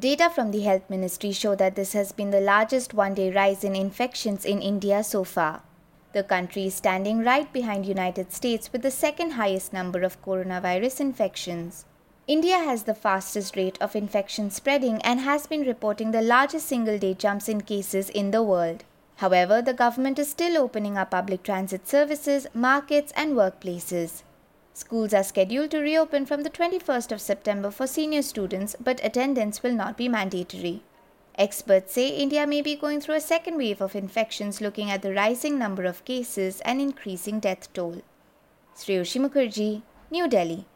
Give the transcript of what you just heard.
Data from the Health Ministry show that this has been the largest one-day rise in infections in India so far. The country is standing right behind United States with the second highest number of coronavirus infections. India has the fastest rate of infection spreading and has been reporting the largest single-day jumps in cases in the world. However, the government is still opening up public transit services, markets and workplaces. Schools are scheduled to reopen from the 21st of September for senior students, but attendance will not be mandatory. Experts say India may be going through a second wave of infections looking at the rising number of cases and increasing death toll. Shreyoshi Mukherjee, New Delhi.